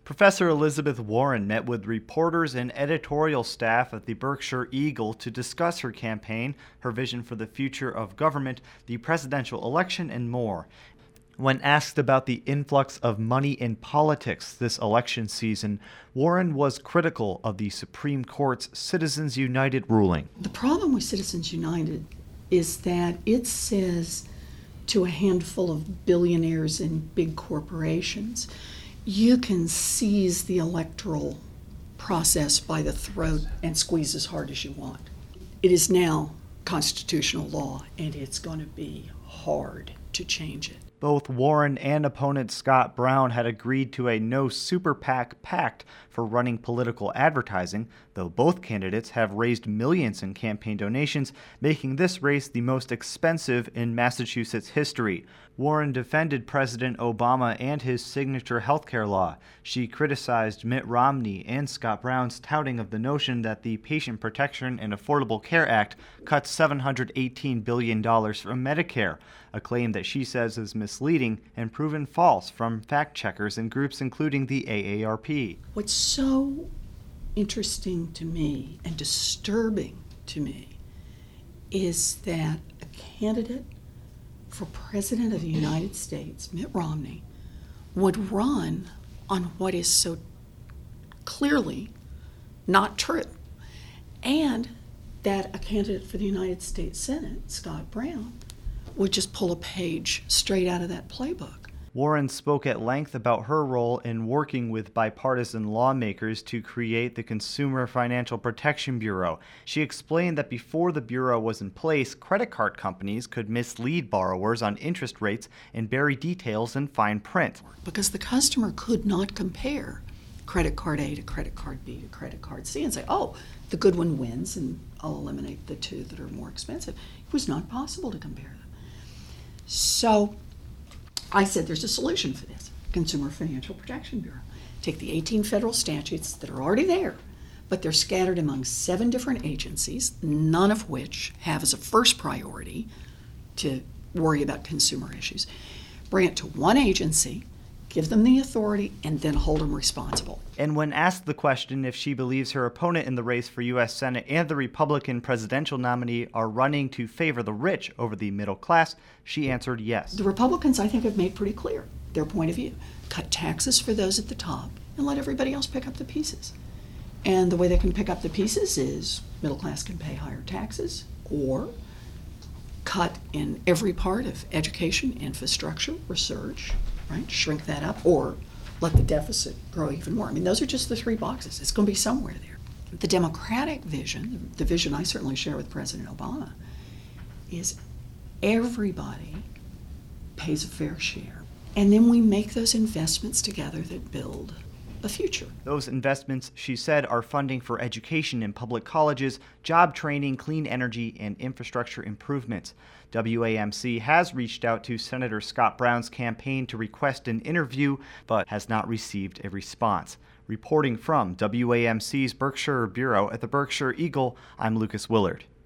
Professor Elizabeth Warren met with reporters and editorial staff at the Berkshire Eagle to discuss her campaign, her vision for the future of government, the presidential election, and more. When asked about the influx of money in politics this election season, Warren was critical of the Supreme Court's Citizens United ruling. The problem with Citizens United is that it says to a handful of billionaires and big corporations, you can seize the electoral process by the throat and squeeze as hard as you want. It is now constitutional law, and it's going to be hard to change it. Both Warren and opponent Scott Brown had agreed to a no super PAC pact for running political advertising, though both candidates have raised millions in campaign donations, making this race the most expensive in Massachusetts history. Warren defended President Obama and his signature healthcare law. She criticized Mitt Romney and Scott Brown's touting of the notion that the Patient Protection and Affordable Care Act cuts $718 billion from Medicare, a claim that she says is misleading and proven false from fact-checkers and groups including the AARP. What's so interesting to me and disturbing to me is that a candidate for President of the United States, Mitt Romney, would run on what is so clearly not true, and that a candidate for the United States Senate, Scott Brown, would just pull a page straight out of that playbook. Warren spoke at length about her role in working with bipartisan lawmakers to create the Consumer Financial Protection Bureau. She explained that before the Bureau was in place, credit card companies could mislead borrowers on interest rates and bury details in fine print. Because the customer could not compare credit card A to credit card B to credit card C and say, oh, the good one wins and I'll eliminate the two that are more expensive. It was not possible to compare them. So I said there's a solution for this, Consumer Financial Protection Bureau. Take the 18 federal statutes that are already there, but they're scattered among 7 different agencies, none of which have as a first priority to worry about consumer issues. Bring it to one agency, give them the authority, and then hold them responsible. And when asked the question if she believes her opponent in the race for U.S. Senate and the Republican presidential nominee are running to favor the rich over the middle class, she answered yes. The Republicans, I think, have made pretty clear their point of view. Cut taxes for those at the top and let everybody else pick up the pieces. And the way they can pick up the pieces is middle class can pay higher taxes, or cut in every part of education, infrastructure, research, right? Shrink that up, or let the deficit grow even more. I mean, those are just the 3 boxes. It's going to be somewhere there. The Democratic vision, the vision I certainly share with President Obama, is everybody pays a fair share. And then we make those investments together that build a future. Those investments, she said, are funding for education in public colleges, job training, clean energy, and infrastructure improvements. WAMC has reached out to Senator Scott Brown's campaign to request an interview, but has not received a response. Reporting from WAMC's Berkshire Bureau at the Berkshire Eagle, I'm Lucas Willard.